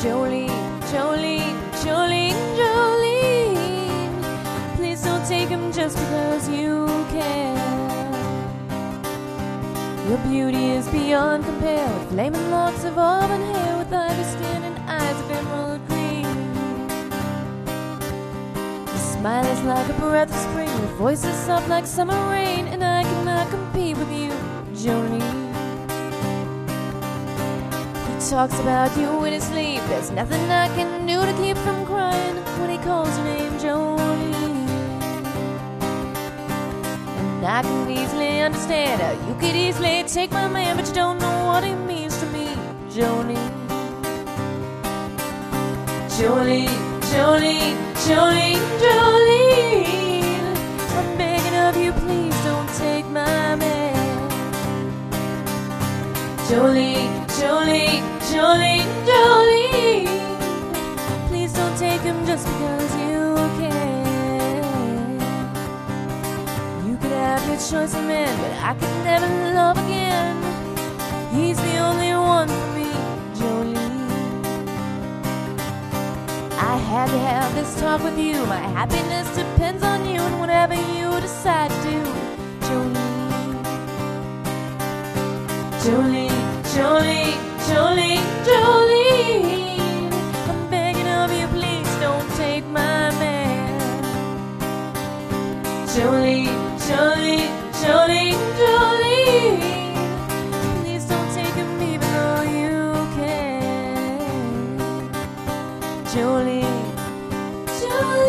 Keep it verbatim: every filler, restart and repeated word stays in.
Jolene, Jolene, Jolene, Jolene. Please don't take him just because you can. Your beauty is beyond compare, with flaming locks of auburn hair, with ivy skin and eyes of emerald green. Your smile is like a breath of spring, your voice is soft like summer rain, and I cannot compete with you, Jolene. He talks about you in his sleep, there's nothing I can do to keep from crying when he calls your name, Jolene. I can easily understand how you could easily take my man, but you don't know what he means to me, Jolene. Jolene, Jolene, Jolene, Jolene. I'm begging of you, please don't take my man. Jolene, Jolene, Jolene, Jolene. Please don't take him just because you can. Have your choice of men, but I could never love again. He's the only one for me, Jolene. I had to have this talk with you. My happiness depends on you and whatever you decide to do, Jolene. Jolene, Jolene, Jolene, Jolene. I'm begging of you, please don't take my man. Jolene, Jolene, Jolene, Jolene. Please don't take him even though you can. Jolene, Jolene.